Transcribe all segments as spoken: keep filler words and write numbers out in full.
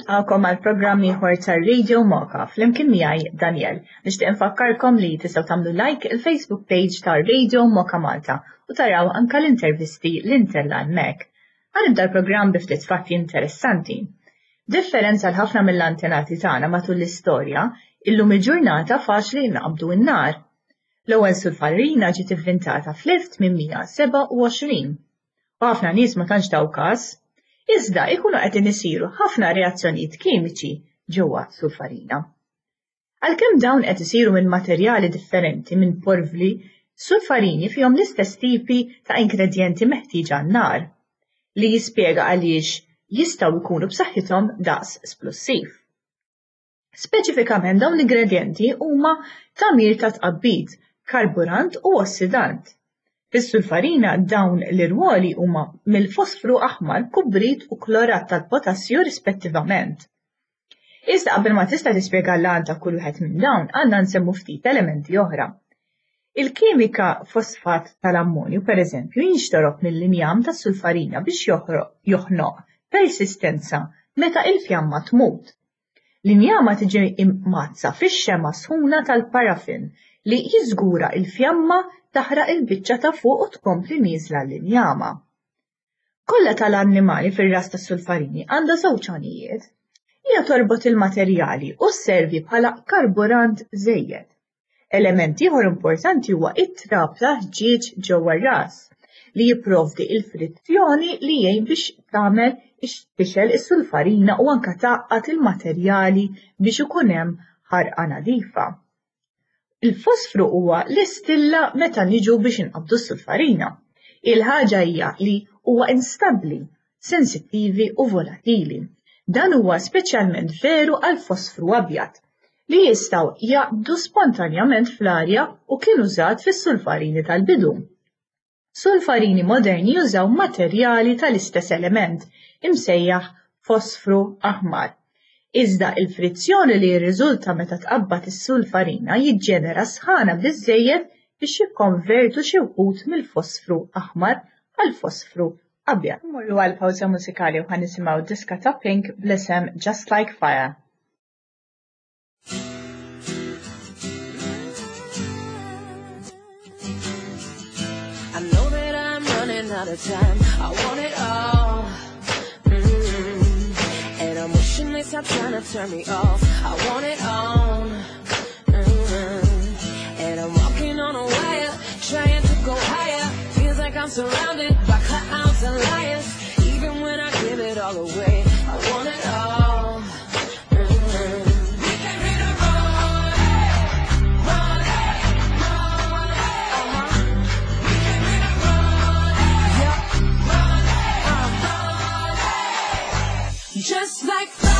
Nilqakom għal programm ieħor tar-Radio Mocha flimkien miegħi Daniel. Nixtieq infakkarkom li tistgħu tagħmlu like il-Facebook page tar-Radio Mocha Malta u taraw anke l-intervisti l-interlan mek. Ħanibda l-programm bi ftit fatti interessanti. Differenza l-ħafna mill-antenati tagħna matul l-istorja, illum il-ġurnata faċli naqbdu n-nar. L-ewwel sulfarina ġiet ivvintata fl-elf tminmija seba' u għoxrin. U ħafna nies ma tantx taw każ. Iżda ikunu qed isiru ħafna reazzjonijiet kimiċi ġewwa sulfarina. Għalkemm dawn qed isiru minn materjali differenti minn porvli, sulfarini fihom l-istess tipi ta' ingredjenti meħtieġa għan-nar li jispjega għaliex jistgħu jkunu b'saħħithom daqs splussiv. Speċifikament dawn l-ingredjenti huma tamir ta' tqabbid, karburant u ossidant. Fis-sulfarina dawn l-irwoli huma mill-fosfru aħmar, kubrit u klorat tal-potassju rispettivament. Iżda qabel ma tista' tispjega l-għan ta' kull wieħed minn dawn għandna nsemmu ftit elementi oħra. Il-kimika fosfat tal-ammonju pereżempju jinxtorob mill-injam tas-sulfarina biex joħnoq persistenza meta il-fjamma tmut. L-injama tiġi immazza fix-xema sħuna tal-parafin li jiżgura il-fjamma taħraq il-biċċa ta' fuq u tkompli nieżla l-injama. Kollha tal-annimali fir-ras tas-sulfarini għandha żewġ għanijiet. Hija torbot il-materjali u sservi bħala karburant żejjed. Element ieħor importanti huwa it-trab ta' ħġieġ ġewwa r-ras li jipprovdi il-frizzjoni li jgħin biex tagħmel tixel is-sulfarina u anke taqqat il-materjali biex ikun hemm ħarqa nadifa. Il-fosfru huwa l-istilla meta niġu biex inqabdu s-sulfarina. Il-ħaġa hija li huwa instabbli, sensittivi u volatili. Dan huwa speċjalment veru għal fosfru abjad li jistgħu jaqbdu spontanjament fl-arja u kien użat fis-sulfarini tal-bidu. Sulfarini moderni jużaw materjali tal-istess element imsejjaħ fosfru aħmar. Iżda il-frizzjoni li jirriżulta meta tqabbad is-sulfarina jiġġenera sħana biżżejjed biex jikkonvertu xi wħud mill-fosfru aħmar għal fosfru abjad. Mmorru għal pawża mużikali u ħanisimgħu diska ta' Pink bl-isem Just Like Fire. I know that I'm running out of time. I want it all. They stop trying to turn me off. I want it on. Mm-hmm. And I'm walking on a wire, trying to go higher. Feels like I'm surrounded by clowns and liars. Even when I give it all away, I want it all. Mm-hmm. We can hit a run, run, run, uh-huh. We can hit a run, yep, run, run, run. Just like fire.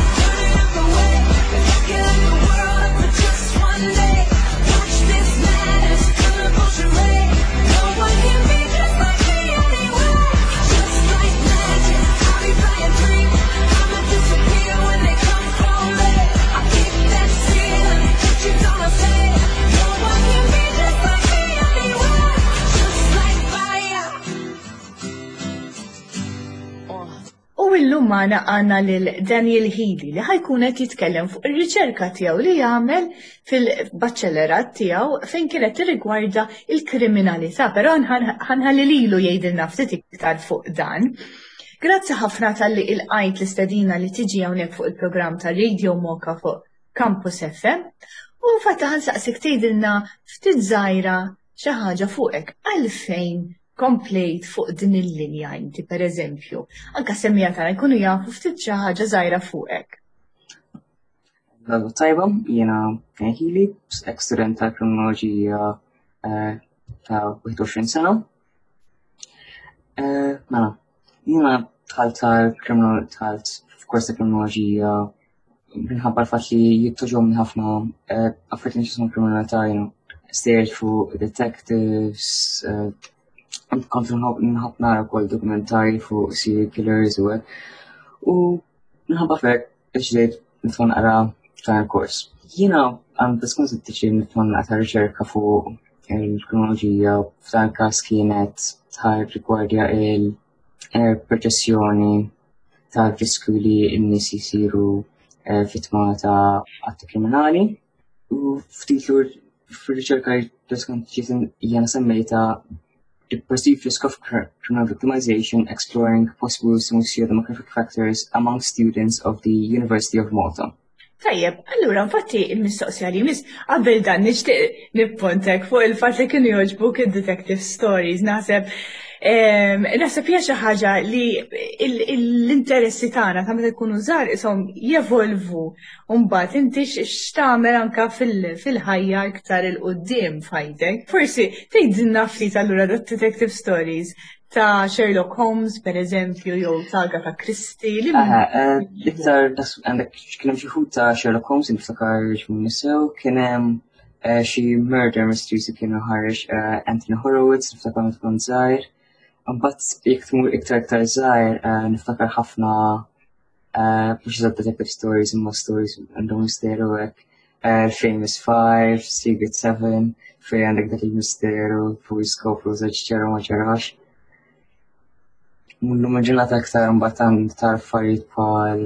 U illum magħna għandna lil Daniel Healy li ħajkun qed jitkellem fuq ir-riċerka tiegħu li jagħmel fil-baċċellerat tiegħu fejn kienet tirrigwarda il-kriminalità, però ħanħalli lilu jgħidilna ftit iktar fuq dan. Grazzi ħafna talli ilqajt l-istedina li tiġi hawnhekk fuq il-programm ta' Radio Mocha fuq Campus F M u fatta ħansaqsik tgħidilna ftit żgħira xi ħaġa fuqek għalfejn komplejt fuq din il-linja inti pereżempju. Anke semmija tagħna jkunu jafu ftit xi ħaġa żgħira fuqek. Għadu tajba, jiena Healy, ex-student ta' kriminoloġija ta' wieħed u għoxrin sena. Mela, jiena tħalt tħalt f'kors ta' kriminoloġija minħabba l-fatt li jittoġobni ħafna affarijiet li jismu kriminalità, stage fuq detectives, kont nħobb nara wkoll dokumentari fuq serial killers u hekk. U minħabba fek deċidejt nidħol naqra dan il-kors. Jiena għand tkun tiddeċidi nidħol naqra riċerka fuq il-kronoloġija f'dan każ kienet tħar rigwardja il-perċessjoni ta' riskju li n-nies jisiru vittma ta' atti kriminali. U ftit lur fir-riċerka jena semmejta the perceived risk of criminal victimization, exploring possible socio-demographic factors among students of the University of Malta. Tajjeb, allura infatti il-mistoqsija li mis qabel dan nixtieq nippontek fuq il-fatt li kienu jogħġbuk id-detective stories, naħseb naħseb hija xi ħaġa li l-interessi tagħna ta' meta jkunu żgħar ishom jevolvu u mbagħad inti x'tagħmel anke fil-ħajja iktar il-qudiem f'ħajtek. Forsi tgħidilna ftit allura detective stories ta' Sherlock Holmes, per eżempju, jew ta' Agatha Christie. Iktar għandek kien hemm xi ħud ta' Sherlock Holmes niftakar x'min nisew, kien hemm xi murder mysteries li kienu ħareġ Anthony Horowitz niftakar meta kont żgħir. Imbagħad jekk tmur iktar iktar żgħir niftakar ħafna mhux eżatt detective stories imma stories għandhom misteru hekk. Famous Five, Secret Seven, fejn għandek dak il-misteru fuq jiskopru żewġ ġara ma ġarax. Mullu maġġinata aktar mbagħad tar affarijiet bħal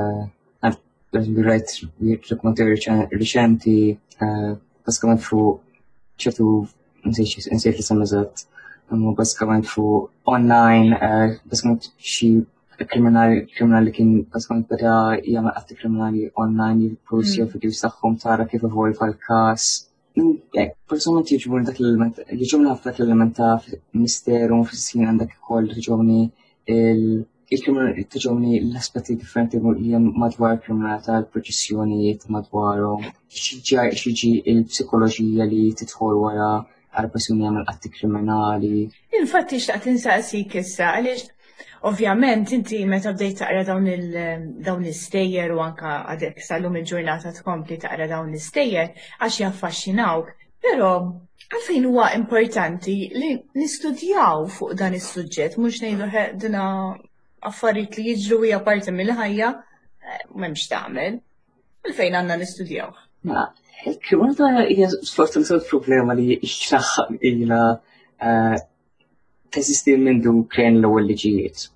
rajt dokumentari riċenti bażikament fuq ċertu nsejt li semma eżatt, imma bażikament fuq online bażikament xi kriminali kien bażikament beda jagħmel atti kriminali online jippost jew videos tagħhom tara kif evolva l-każ. Personalment jiġbuni dak l-element, jiġbuni ħafna dak l-element ta' misteru fis-sin għandek ukoll jiġbuni il-kriminali tiġobni l-aspetti differenti li hemm madwar kriminalità, l-proċessjonijiet madwarhom, x'jiġi il-psikoloġija li tidħol wara għal persuni jagħmel atti kriminali. Infatti xtaqt insaqsik issa għaliex ovvjament inti meta bdejt taqra dawn l-istejjer u anke għadek sal-lum il-ġurnata tkompli taqra dawn l-istejjer għax jaffaxxinawk, però għalfejn huwa importanti li nistudjaw fuq dan is-suġġett mhux ngħidu dina affarijiet li jiġru hija parti mill-ħajja m'hemmx tagħmel. Għalfejn għandna nistudjaw. Il-kriminalità hija sfortunatament problema li xtraħħaq ilha teżisti mindu kien l-ewwel liġijiet.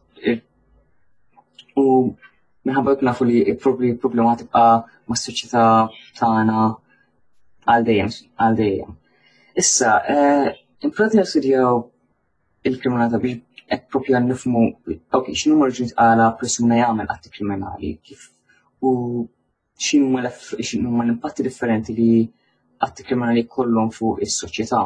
U minħabba jkun nafu li problema tibqa' mas-soċjetà tagħna għal dejjem għal dejjem. Issa, importanti nistudjaw il-kriminalità biex hekk proprju nifhmu ok, x'inhu marġuni għala persuna jagħmel atti kriminali kif u x'inhuma l-impatti differenti li atti kriminali jkollhom fuq is-soċjetà.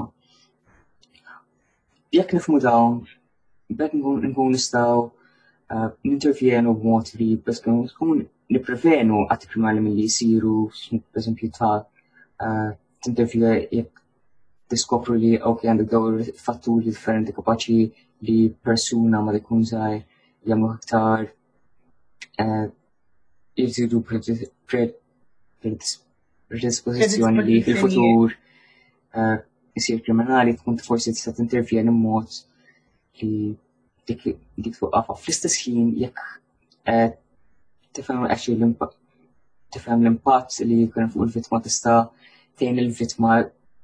Jekk nifhmu dawn, bekk nkunu nistgħu nintervjenu b'mod li bes nkunu nipprevenu atti kriminali milli jsiru, pereżempju ta' tintervja jekk tiskopru li ok għandek dawn fatturi differenti kapaċi li persuna ma jkun żgħir jagħmlu aktar jżidu predispożizzjoni li fil-futur isir kriminali tkun forsi tista' tintervjeni b'mod li dik twaqqafha. Fl-istess ħin jekk tifhem actually l-impatt tifhem l-impatt li jkun fuq il-vittma tista' tgħin il-vittma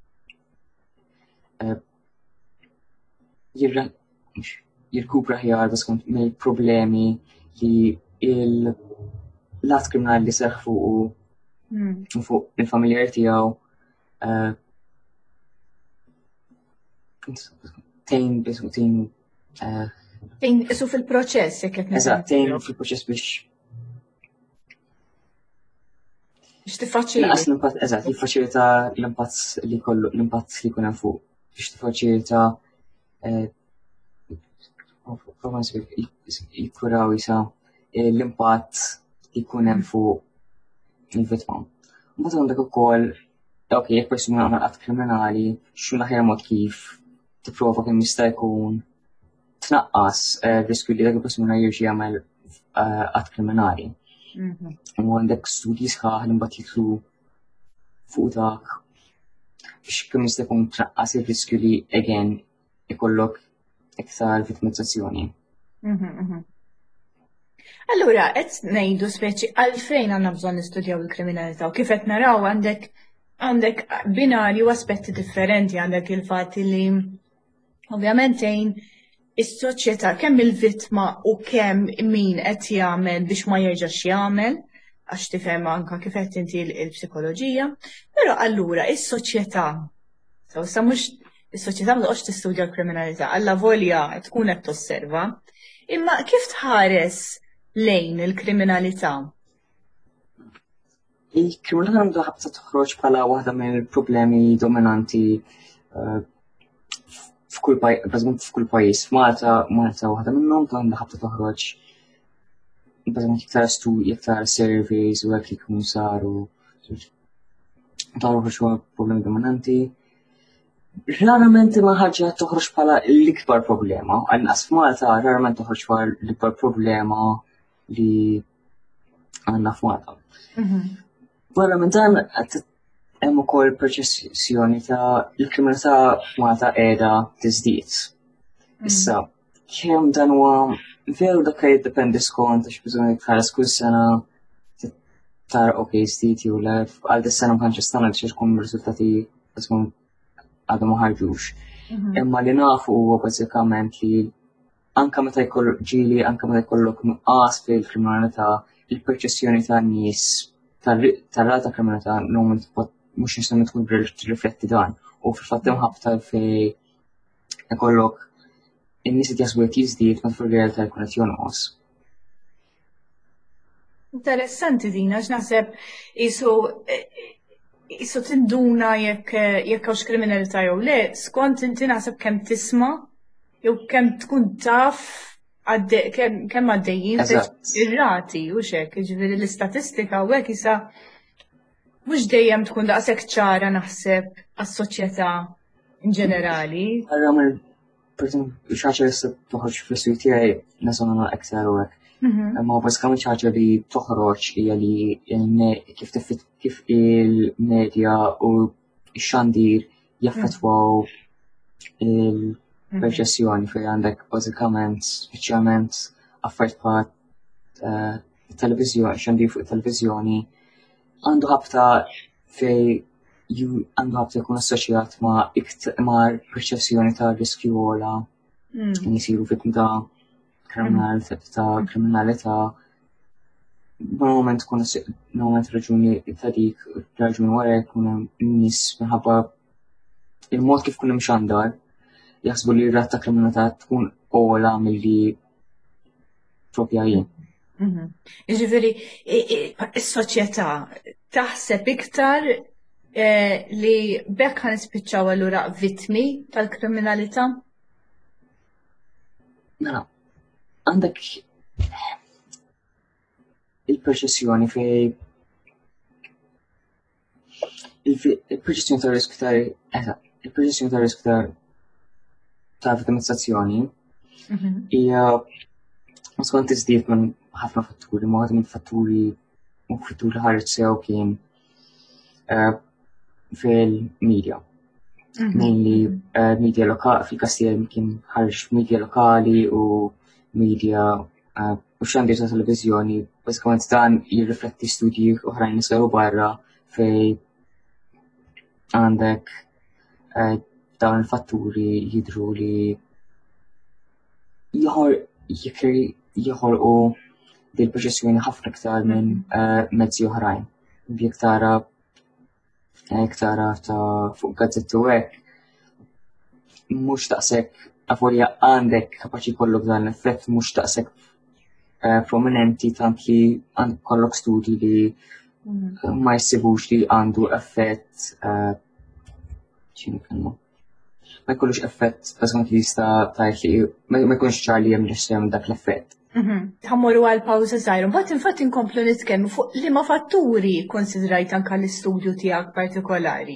jirkupra ħjar bas kont mill problemi li il-lat kriminali li seħħ fuq fuq il-familjar tiegħu tgħin biex tgħin tgħin isu fil-proċess jekk qed eżatt tgħin fil-proċess biex biex tiffaċilita. Naqas l-impatt eżatt jiffaċilita l-impatt li kollu l-impatt li jkun hemm fuq biex tiffaċilita jikkuraw jisa l-impatt li jkun hemm fuq il-vittma. Mbagħad għandek ukoll ok jekk persuna għamel qatt kriminali x'hu l-aħjar mod kif tipprova kemm jista' jkun tnaqqas riskju li dak il-persuna jirġi jagħmel qatt kriminali. U għandek studji sħaħ li mbagħad jitlu fuq dak biex kemm jista' jkun tnaqqas ir-riskju li again ikollok iktar vittimizzazzjoni. Allura, qed ngħidu speċi għalfejn għandna bżonn nistudjaw il-kriminalità u kif qed naraw għandek għandek binarji u aspetti differenti għandek il-fatt li ovvjament tgħin is-soċjetà kemm il-vittma u kemm min qed jagħmel biex ma jerġax jagħmel, għax tifhem anke kif qed inti l-psikoloġija, però allura is-soċjetà, so sa mhux is-soċjetà ma toqgħodx tistudja l-kriminalità, alla volja tkun qed tosserva, imma kif tħares lejn il-kriminalità? Il-kriminalità għandu ħabta toħroġ bħala waħda mill-problemi dominanti f'kull pajjiż. F'Malta, Malta waħda minnhom għandha ħabta toħroġ bażikament iktar studji, iktar surveys u hekk li jkunu saru. Toħroġ huwa problemi dominanti. Rarament ma ħaġa toħroġ bħala l-ikbar problema. Għanqas f'Malta rarament toħroġ bħala l-ikbar problema li għandna f'Malta. Barra minn dan hemm ukoll perċezzjoni ta' l-kriminalità f'Malta qiegħda tiżdied. Issa, kemm dan huwa veru dak li jiddependi skont għax biżgħu tħares kull sena tara okej żdied jew le għal dis-sena ma tantx istanna biex tkun ir-riżultati għadhom ma ħarġux. Imma li nafu huwa bażikament li anke meta jkollok ġieli, anke meta jkollok nuqqas fil-kriminalità, il-perċezzjoni tan-nies tar-rata kriminalità normalment mhux nistgħu tkun tirrifletti dan. U fil-fatt hemm ħabta fejn ikollok in-nies qed jaħsbu qed jiżdied ma fil-realtà jkun qed jonqos. Interessanti din għax naħseb isu isu tinduna jekk jekk hawnx kriminalità jew le, skont inti naħseb kemm tisma' jew kemm tkun taf kemm għaddejjin ir-rati u x'hekk, jiġifieri l-istatistika u hekk isa mhux dejjem tkun daqshekk ċara naħseb għas-soċjetà in ġenerali. Ara mill pereżempju xi ħaġa li toħroġ fl-istudju tiegħi nażona aktar u hekk. Imma bażikament xi ħaġa li toħroġ hija li kif il-medja u x-xandir jaffettwaw il-perċezzjoni fejn għandek bażikament speċjalment affarijiet bħal it-televiżjoni, xandir fuq it-televiżjoni għandu ħabta fejn għandu ħabta jkun assoċjat ma' perċezzjoni ta' riskju għola jisiru vittmi ta' kriminalità. Normalment tkun normalment raġuni ta' dik raġuni wara jkun hemm nies minħabba il-mod kif kun hemm xandar jaħsbu li r-rata ta' kriminalità tkun ogħla milli proprja jien. Jiġifieri is-soċjetà taħseb iktar li bekk ħanispiċċaw allura vittmi tal-kriminalità? Mela, għandek il-perċezzjoni fejn il-perċezzjoni ta' riskju ta' il-perċezzjoni ta' riskju ta' ta' vittimizzazzjoni hija skont iżdied minn ħafna fatturi, ma waħda minn fatturi u fatturi li ħareġ sew kien fil-medja. Mainly media lokali, fil-Kastil kien ħarġ media lokali u media u xandir ta' televizjoni, bażikament dan jirrifletti studji oħrajn li saru barra fejn għandek dawn il-fatturi jidhru li joħolqu dil-perċezzjoni ħafna iktar minn mezzi oħrajn. Jekk tara jekk tara ta' fuq gazzetti u hekk mhux daqshekk avolja għandek kapaċi jkollok dan l-effett mhux daqshekk prominenti tant li kollok studji li ma jsibux li għandu effett x'inhu kelmu. Ma jkollux effett bażikament li jista' tgħid li ma jkunx ċar li hemm ġestjem dak l-effett. Ħammorru għal pawża żgħira, mbagħad infatti nkomplu nitkellmu fuq liema fatturi konsidrajt anke l-istudju tiegħek partikolari.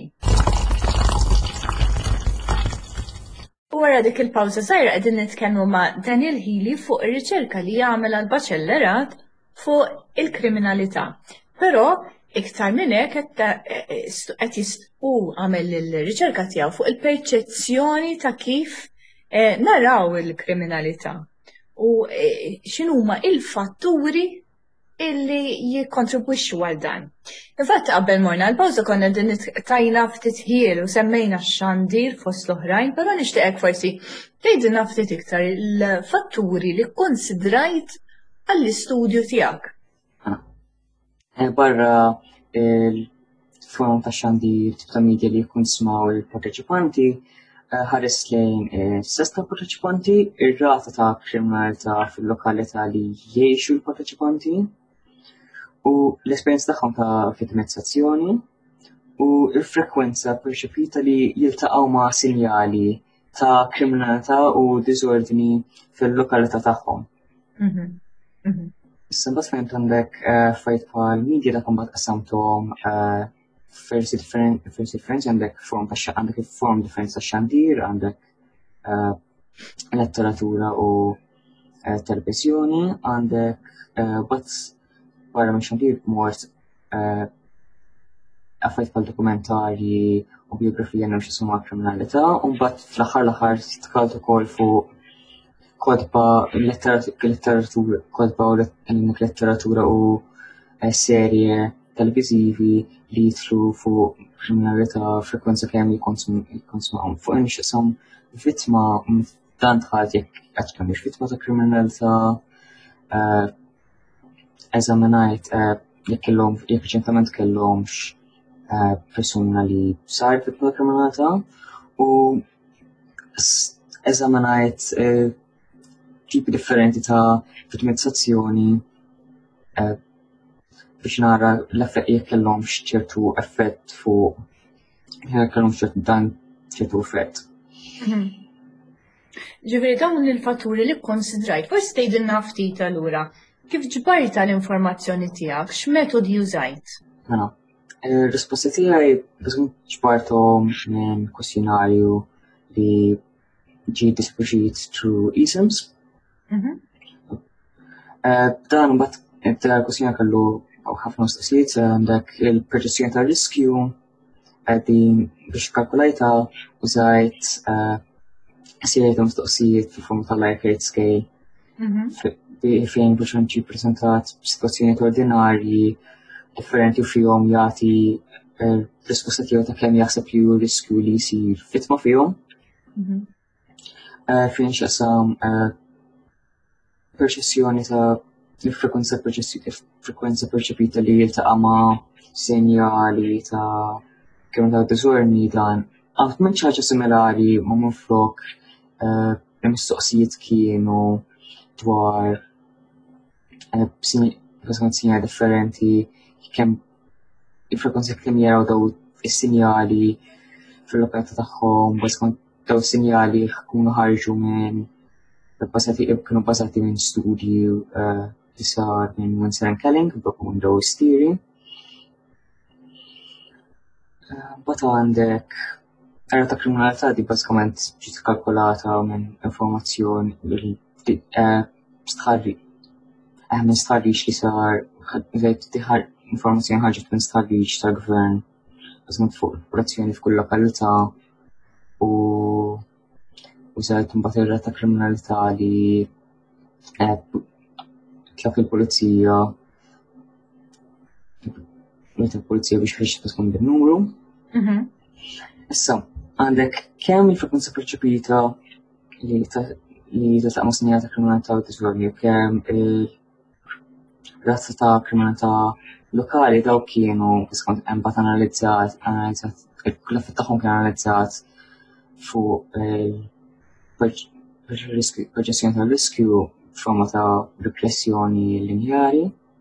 U wara dik il-pawża żgħira qegħdin nitkellmu ma' Daniel Healy fuq ir-riċerka li jagħmel għal baċellerat fuq il-kriminalità. Però iktar minn hekk qed u għamel il-riċerka tiegħu fuq il-perċezzjoni ta' kif naraw il-kriminalità. U x'inhuma il-fatturi illi jikkontribwixxu għal dan. Infatti qabel morna l-pawża konna din tajna ftit ħiel u semmejna x-xandir fost l-oħrajn, però nixtieqek forsi tgħidilna ftit iktar il-fatturi li kkonsidrajt għall-istudju tiegħek. Barra il-forum ta' xandir, tip ta' media li jkun smaw il-parteċipanti, ħares lejn sesta parteċipanti, ir-rata ta' kriminalità fil-lokalità li jgħixu l-parteċipanti, u l-esperienza tagħhom ta' vittimizzazzjoni, u l-frekwenza perċepita li jiltaqgħu ma' sinjali ta' kriminalità u diżordni fil-lokalità tagħhom. Issa mbagħad fejn għandek fajt bħal media dak imbagħad qassamthom versi differenti, għandek form ta' għandek il-form differenti ta' xandir, għandek letteratura u televiżjoni, għandek bat barra minn xandir mort affajt bħal dokumentarji u biografija nemx jisuma kriminalità, u mbagħad fl-aħħar l-aħħar tkalt ukoll fuq kodba letteratura, kodba u letteratura u serje televizivi li jitlu fuq kriminalità frekwenza kemm jikonsumawhom. Fuq in x'isam vittma dan tħadd jekk qed kemmx vittma ta' kriminalità, eżaminajt jekk kellhom jekk reċentament kellhomx persuna li sar vittma ta' kriminalità, u eżaminajt tipi differenti ta' vittimizzazzjoni biex nara l-effett jekk kellhomx ċertu effett fuq jekk kellhomx ċertu dan ċertu effett. Ġifieri dawn il-fatturi li kkonsidrajt, forsi tgħidilna ftit allura kif ġbart l-informazzjoni tiegħek, x'metodi użajt? Mela, ir-risposti tiegħi biżgħu ġbarthom minn kwestjonarju li ġie distribuit through eSIMS. Dan mbagħad tal-kwestjoni kellu ħafna mistoqsijiet, għandek il-perċezzjoni tar-riskju din biex kalkulajta użajt serje ta' mistoqsijiet fil-forma tal-Likert scale fejn biex ġie ppreżentat sitwazzjonijiet ordinarji differenti u fihom jagħti risposta tiegħu ta' kemm jaħseb li hu riskju li jsir vittma fihom. Fejn x'qasam perċezzjoni ta' l-frekwenza frekwenza perċepita li jiltaqa' ma' sinjali ta' kemm ta' diżordni dan. Għamt minn ħaġa similari ma' minflok l-mistoqsijiet kienu dwar sinjali differenti kemm il-frekwenza kemm jaraw daw is-sinjali fil-lokalità tagħhom, bażikament daw is-sinjali jkunu ħarġu minn kienu bbażati minn studju li sar minn Winsor and Kelling, Windows Theory. Mbagħad għandek era ta' kriminalità di bażikament ġiet kalkulata minn informazzjoni li stħarri minn stħarriġ li sar informazzjoni ħarġet minn stħarriġ tal-gvern bażikament fuq operazzjoni f'kull lokalità, u użajt mbagħad ir-rata ta' kriminalità li tlab il-pulizija il-pulizija biex ħriġ tkun bin-numru. Issa, għandek kemm il-frekwenza perċepita li titlaqa' ma' sinjali ta' kriminalità u diżordni, kemm il-razza ta' kriminalità lokali daw kienu skont hemm mbagħad analizzat analizzat il-effett tagħhom kien analizzat fuq perċezzjoni tal-riskju forma ta' regressjoni linjari.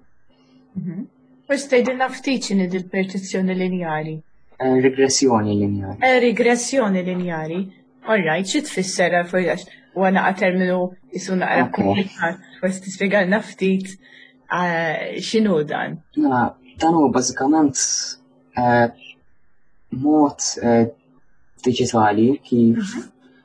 Forsi tgħidilna ftit x'inhi il-perċezzjoni linjari. Regressjoni linjari. Regressjoni linjari. All right, xi tfisser forsi huwa naqa' terminu isu naqra komplikat, forsi tispjegalna ftit x'inhu dan. Dan huwa bażikament mod diġitali kif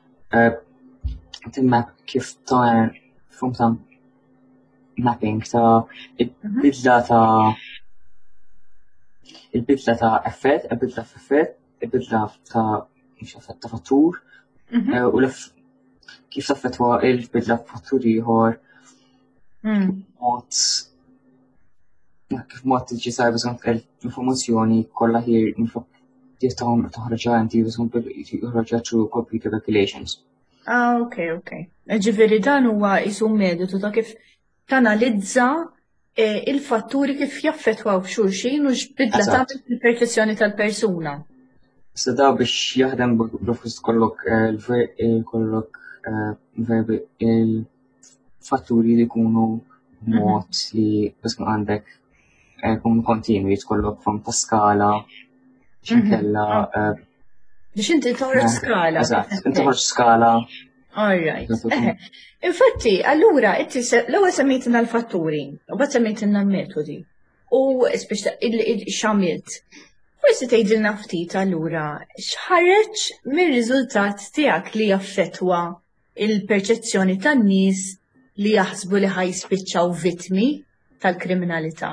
timmap kif ta' form ta' mapping ta' il-bidla ta' il-bidla ta' effett, il-bidla f'effett, il-bidla ta' ta' fattur, u kif taffettwa il-bidla f'fattur ieħor mod kif mod tiġi sajba skont l-informazzjoni kollha ħir tistgħu toħroġ għandi joħroġ through computer calculations. Ah, ok, ok. Ġifieri dan huwa isu metodu ta' kif tanalizza il-fatturi kif jaffettwaw xulxin u x'bidla tagħmel fil-perċezzjoni tal-persuna. Issa da biex jaħdem b'fus kollok kollok verbi il-fatturi li jkunu mod li biex għandek jkunu kontinwi tkollok fam ta' skala xinkella biex inti toħroġ skala. Eżatt, inti toħroġ skala. All right. Infatti, allura, inti l-ewwel semmejtina l-fatturi, u bad semmejtina l-metodi. U biex xamilt. Forsi tgħidilna ftit allura x'ħareġ mir-riżultat tiegħek li jaffettwa il-perċezzjoni tan-nies li jaħsbu li ħajspiċċaw vittmi tal-kriminalità.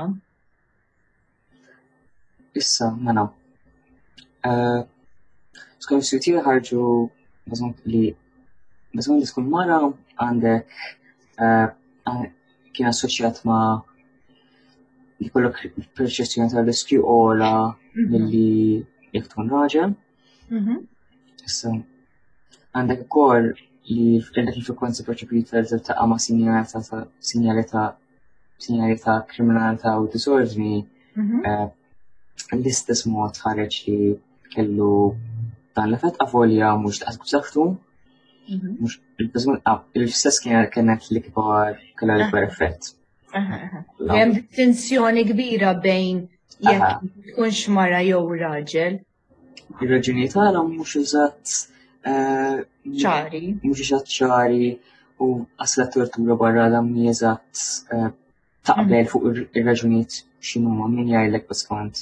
Issa, mela. Skon s-suti ħarġu li bżon li tkun mara għandek kien assoċjat ma' li kollok perċezzjoni tal-riskju ola milli jekk tkun raġel. Issa għandek ukoll li għandek il-frekwenza perċepita li tiltaqa' ma' sinjali ta' kriminalità u disordni l-istess mod ħareġ li kellu dan l-effett avolja mhux daqs b'saħħtu. Il-stess kienet l-ikbar kellha l-ikbar effett. Hemm distinzjoni kbira bejn jekk tkunx mara jew raġel. Ir-raġunijiet tagħhom mhux eżatt ċari. Mhux eżatt ċari u asla tortura barra dan mi eżatt taqbel fuq ir-raġunijiet x'inhuma min jgħidlek baskont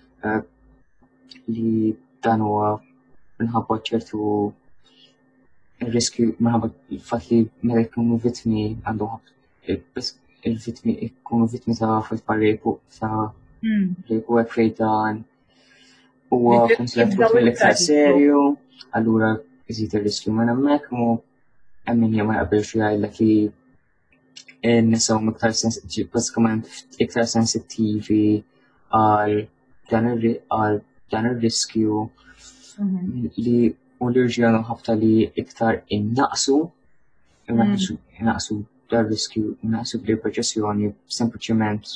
li dan huwa minħabba ċertu il-riskju minħabba il-fatt li meta jkunu vittmi għandhom il-vittmi jkunu vittmi ta' fatt repu ta' repu hekk fejn dan huwa konsidrat mill-iktar serju, allura iżid ir-riskju minn hemmhekk u hemm min ma jaqbilx jgħidlek li n-nisa huma iktar bażikament iktar sensittivi għal dan ir-riskju li u l-irġiel ħafna li iktar innaqsu, innaqsu dar riskju, innaqsu bl-perċezzjoni sempliċement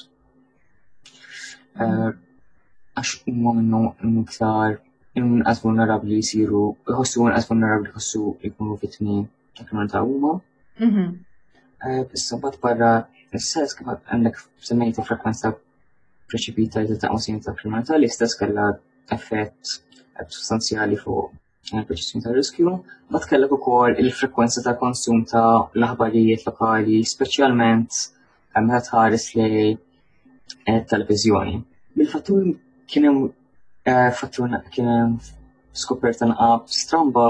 għax huma minnhom iktar inqas vulnerabbli jsiru, jħossu inqas vulnerabbli jħossu jkunu vittmi ta' kriminalità huma. Issa mbagħad barra is-sess kif għandek semmejt il-frekwenza preċipita li ta' qosjien ta' kriminalità li stess kellha effett sostanzjali fuq il-perċezzjoni ta' riskju, ma tkellek ukoll il-frekwenza ta' konsum ta' l-aħbarijiet lokali, speċjalment meta tħares lej televiżjoni. Bil-fatturi kien hemm fattur kien hemm skoperta naqab stramba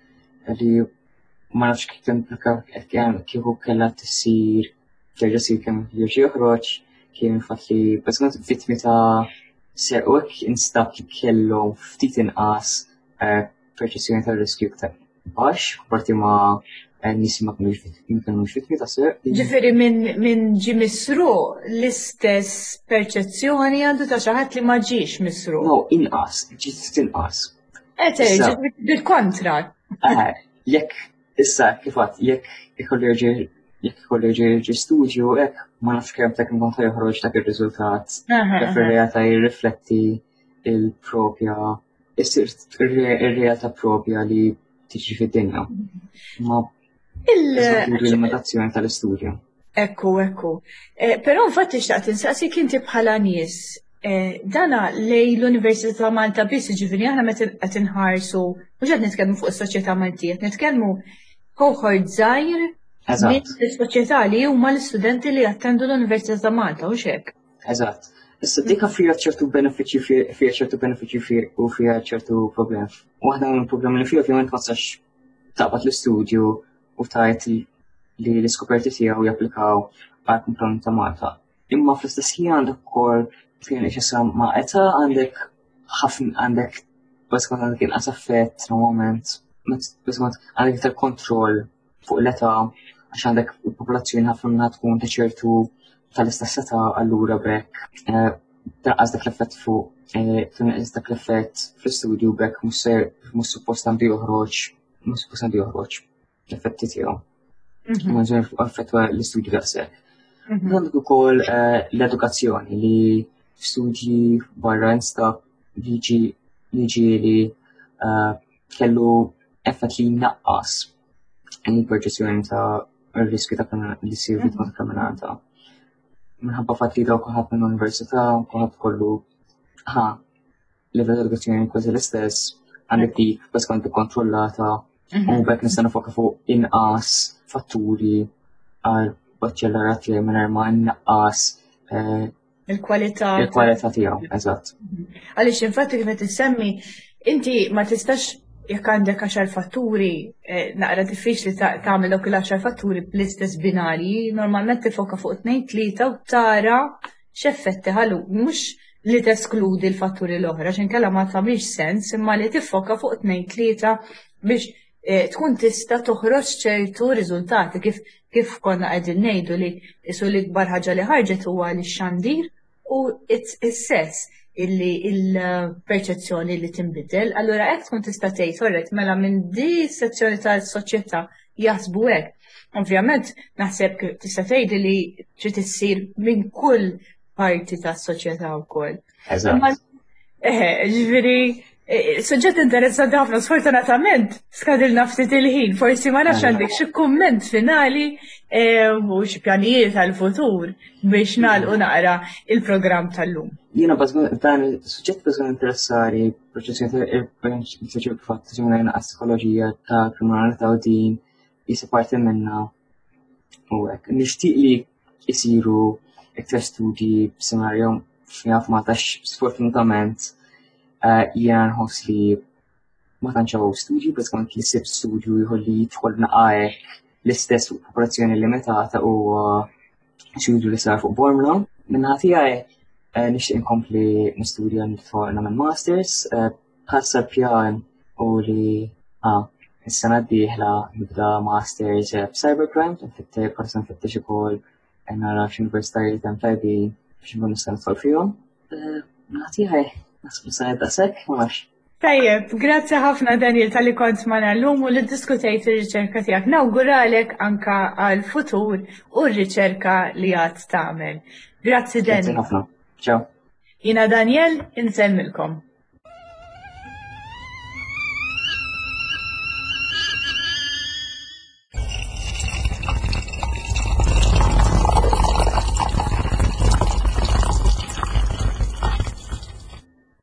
li ma nafx kif implika kieku kellha tissir terġa' ssir kemm jirġi joħroġ kien fatt li bażikament vittmi ta' serqek instab li kellhom ftit inqas perċezzjoni tal-riskju iktar baxx, parti ma' nies ma kinux vittmi ta' serq. Ġifieri minn ġi misru l-istess perċezzjoni għandu ta' xi ħadd li ma ġiex misru. No, inqas, ġiet tinqas. Qed ġifieri bil-kontra. Jekk issa kif għadd jekk ikolleġi jekk ikolleġi ġi studju hekk ma nafx kemm dak inkun joħroġ dak ir-riżultat. Ir-realtà jirrifletti il-propja ir-realtà propja li tiġi fid-dinja. Ma il-limitazzjoni tal-istudju. Ekku, ekku. Però infatti xtaqt insaqsik inti bħala nies dana lej l-Università Malta biss ġifieri aħna meta qed inħarsu mhux qed nitkellmu fuq is-soċjetà Maltija, qed nitkellmu cohort żgħir mis-soċjetà li huma l-istudenti li jattendu l-Università Malta u hekk. Eżatt. Issa dik fiha ċertu benefiċċji fiha ċertu benefiċċji u fiha ċertu problemi. Waħda mill-problemi li fiha ovvjament ma tistax taqbad l-istudju u tajt li l-iskoperti tiegħu japplikaw għal kumplament ta' Malta. Imma fl-istess ħin għandek ukoll kien issa ma' età għandek ħafna għandek bażikament għandek inqas affett normalment, bażikament għandek iktar kontroll fuq l-età għax għandek il-popolazzjoni ħafna minnha tkun ta' ċertu tal-istess età allura bekk tanqas dak l-effett fuq tanqas dak l-effett fl-istudju bekk mhux se mhux suppost għandu joħroġ mhux suppost għandu joħroġ l-effetti tiegħu. Ma ġenx affettwa l-istudju daqshekk. Għandek ukoll l-edukazzjoni li studji barra instab liġi liġi li kellu effett li jnaqqas il-perċezzjoni ta' r-riskju ta' li jsir vittma ta' kriminalità. Minħabba fatt li dawk ħadd minn università kulħadd kollu ħa livell ta' edukazzjoni kważi l-istess għandek dik bas kont ikkontrollata u bekk nista' nifoka fuq inqas fatturi għal baċċellarat li mingħajr ma nnaqqas il-kwalità il-kwalità tiegħu, eżatt. Għaliex infatti kif qed issemmi inti ma tistax jekk għandek għaxar fatturi naqra diffiċli tagħmel dawk il-għaxar fatturi bl-istess binarji, normalment tifoka fuq tnejn tlieta u tara x'effetti ħallu mhux li teskludi l-fatturi l-oħra x'inkella ma tagħmilx sens imma li tiffoka fuq tnejn tlieta biex tkun tista' toħroġ ċertu riżultati kif kif konna qegħdin ngħidu li isu l-ikbar ħaġa li ħarġet huwa l-xandir u is-sess illi il-perċezzjoni li tinbidel, allura hekk tkun tista' tgħid orrek mela minn di sezzjoni tas-soċjetà jaħsbu hekk. Ovvjament naħseb tista' tgħidi li trid issir minn kull parti tas-soċjetà wkoll. Eżatt. Ġifieri suġġett interessanti ħafna sfortunatament skadilna ftit il-ħin, forsi ma nafx għandek xi kumment finali u xi pjanijiet għall-futur biex nagħlqu naqra il-programm tal-lum. Jiena dan il-suġġett biex interessari proċessjoni fatt ġimgħa għas psikoloġija ta' kriminalità u din jisa parti minnha u hekk. Nixtieq li jsiru iktar studji b'senarju f'jaf ma tax sfortunatament jiena nħoss li ma tantx hawn studji biex kont li sib studju jħol li jidħol naqajek l-istess fuq popolazzjoni limitata u studju li sar fuq Bormla. Minna tiegħi nixtieq inkompli nistudja nagħmel masters bħassa pjan u li is-sena d-dieħla nibda masters b'cybercrime nfittex forsi nfittex ukoll nara x'universitajiet hemm tajbin biex nkun nista' nidħol fihom. Minna tiegħi nasbu sa' daqshekk max. Tajjeb, grazzi ħafna Daniel tal-li kont magħna llum u li ddiskutejt ir-riċerka tiegħek. Nawguralek anka għall-futur u r-riċerka li għad tagħmel. Grazzi Daniel. Grazzi ħafna. Ciao. Jina Daniel, insemmilkom.